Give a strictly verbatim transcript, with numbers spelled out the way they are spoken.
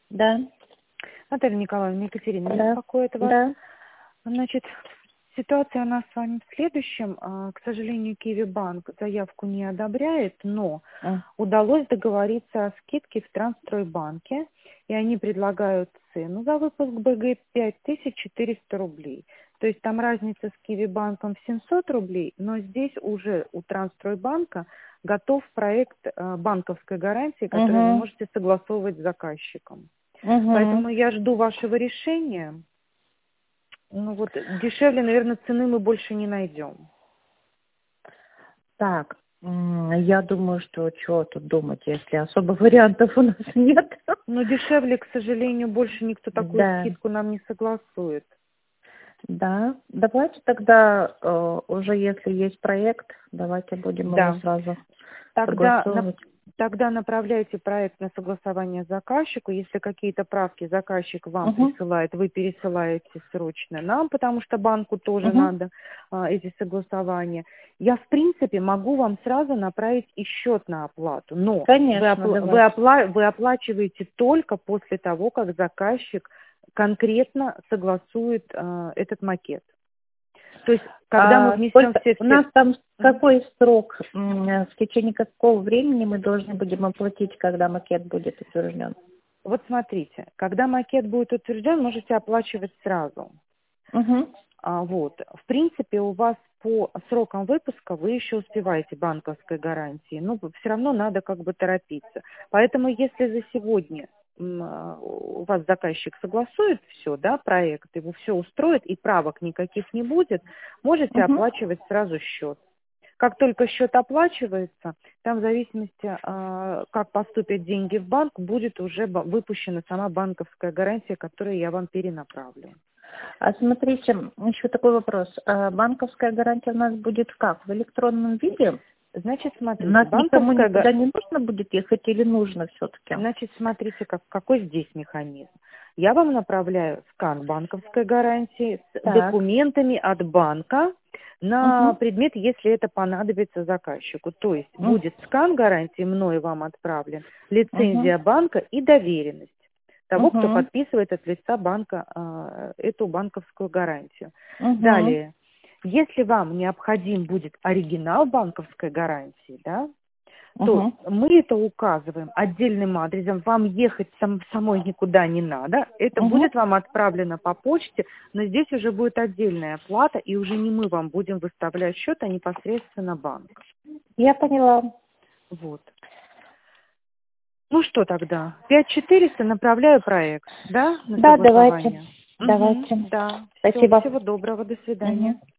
Да, Наталья Николаевна, Екатерина да, беспокоит вас. да. Значит, ситуация у нас с вами в следующем. А, К сожалению, Киви Банк заявку не одобряет, но М, удалось договориться о скидке в Трансстройбанке, и они предлагают цену за выпуск БГ пять тысяч четыреста рублей. То есть там разница с Киви Банком в семьсот рублей, но здесь уже у Трансстройбанка готов проект а, банковской гарантии, который вы Мгм, можете согласовывать с заказчиком. мгм. Поэтому я жду вашего решения. Ну вот дешевле, наверное, цены мы больше не найдем. Так, м, я думаю, что чего тут думать, если особо вариантов у нас нет. Но дешевле, к сожалению, больше никто такую Да, скидку нам не согласует. да. Давайте тогда э, уже, если есть проект, давайте будем его Да. сразу Тогда, на- согласовывать. тогда направляйте проект на согласование заказчику. Если какие-то правки заказчик вам Угу, присылает, вы пересылаете срочно нам, потому что банку тоже угу. надо а, эти согласования. Я, в принципе, могу вам сразу направить и счет на оплату, но вы, Конечно, опла- вы, давайте. опла- вы оплачиваете только после того, как заказчик конкретно согласует а, этот макет. То есть, когда мы А внесем сколько все у все... нас там Мгм. какой срок, м, э, в течение какого времени мы должны будем оплатить, когда макет будет утвержден? Вот смотрите, когда макет будет утвержден, можете оплачивать сразу. Угу. А, вот. В принципе, у вас по срокам выпуска вы еще успеваете банковской гарантии, но все равно надо как бы торопиться. Поэтому если за сегодня м, а, у вас заказчик согласует все, да, проект, его все устроит и правок никаких не будет, можете Угу. оплачивать сразу счет. Как только счет оплачивается, там в зависимости, а, как поступят деньги в банк, будет уже ба- выпущена сама банковская гарантия, которую я вам перенаправлю. А смотрите, еще такой вопрос. А банковская гарантия у нас будет как? В электронном виде? Значит, У смотрите, нас никому банковская, га- никуда не нужно будет ехать или нужно все-таки? значит, смотрите, как, какой здесь механизм. Я вам направляю скан банковской гарантии с Так. документами от банка на Угу. предмет, если это понадобится заказчику. То есть Угу. будет скан гарантии, мной вам отправлен, Угу. лицензия банка и доверенность того, кто Угу. подписывает от лица банка а, эту банковскую гарантию. Угу. Далее, если вам необходим будет оригинал банковской гарантии, да, то Угу. мы это указываем отдельным адресом, вам ехать сам, самой никуда не надо, это Угу. будет вам отправлено по почте, но здесь уже будет отдельная плата, и уже не мы вам будем выставлять счет, а непосредственно банк. Я поняла. Вот. Ну что тогда? пять четыреста направляю проект, да, на Да, давайте. согласование? Угу, Давайте. да. Все, Спасибо. всего доброго, до Угу. свидания.